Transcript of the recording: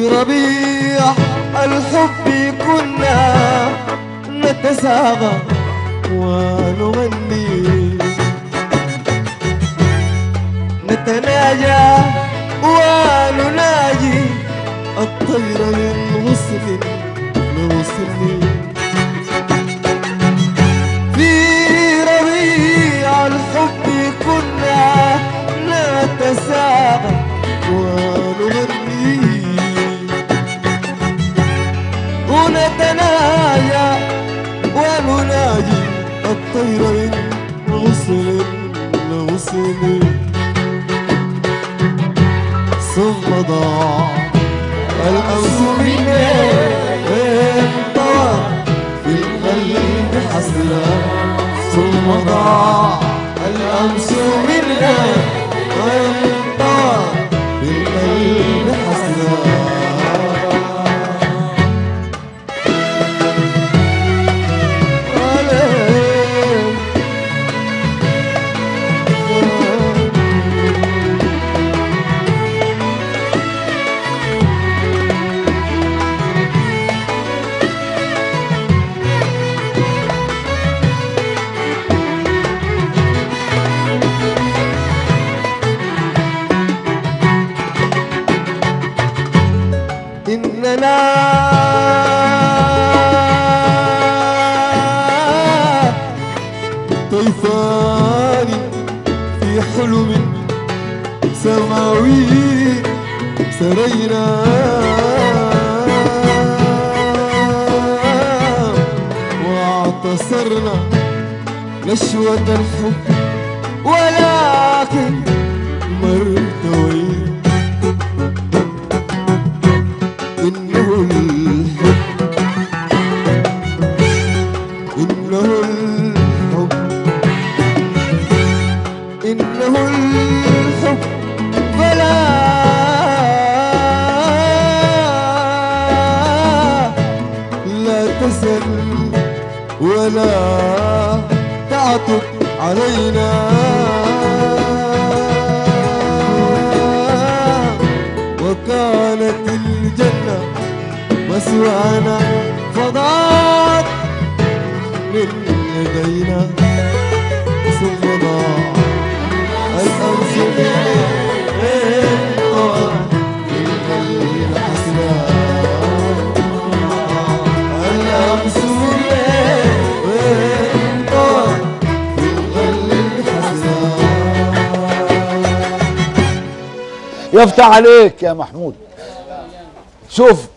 ربيع الحب كنا نتساغى ونغني، نتناجى ونناجي الطير من غصن لغصن. في ربيع الحب كنا نتساغى ونغني، ونتناجى ونناجي الطير من غصن لغصن. ثم ضاع الأمس مني انطوى في القلب حسرة، ثم ضاع الأمس مني انطوى في القلب حسرة. إننا طيفان في حلم سماوي سرينا، واعتصرنا نشوة الحب ولكن مرتوينا. إنه الحب إنه الحب إنه الحب فلا لا تسل ولا تعطف علينا، وكانت الجنة مسوانا فضاعت من يدينا. ثم ضاع الأمس مني انطوى في القلب حسرة، الأمس مني انطوى في القلب حسرة. يفتح عليك يا محمود. شوف